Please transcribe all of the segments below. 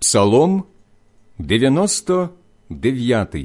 Псалом 99.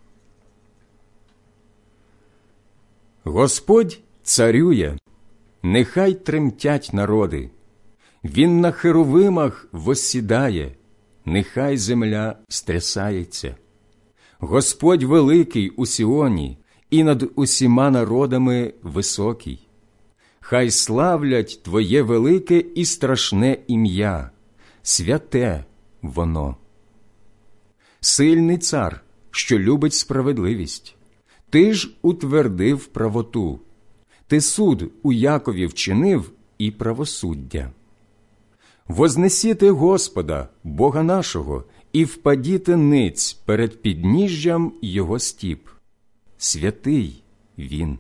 Господь царює, нехай тремтять народи. Він на херовимах воссідає, нехай земля стрясається. Господь великий у Сіоні і над усіма народами високий. Хай славлять Твоє велике і страшне ім'я, святе воно. Сильний цар, що любить справедливість, ти ж утвердив правоту, ти суд у Якові вчинив і правосуддя. Вознесіте Господа, Бога нашого, і впадіте ниць перед підніжжям Його стіп. Святий Він.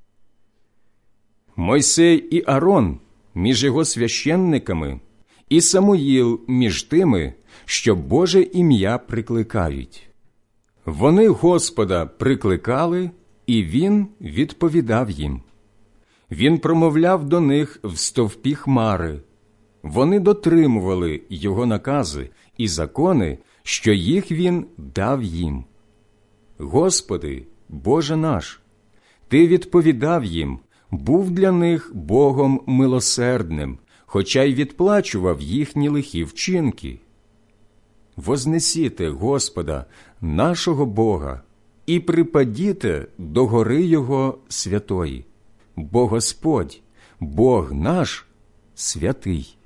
Мойсей і Арон між його священниками, і Самуїл між тими, що Боже ім'я прикликають. Вони Господа прикликали, і Він відповідав їм. Він промовляв до них в стовпі хмари. Вони дотримували Його накази і закони, що їх Він дав їм. Господи, Боже наш, Ти відповідав їм, був для них Богом милосердним, хоча й відплачував їхні лихі вчинки. Вознесіте Господа, нашого Бога, і припадіте до гори Його святої, бо Господь, Бог наш, святий.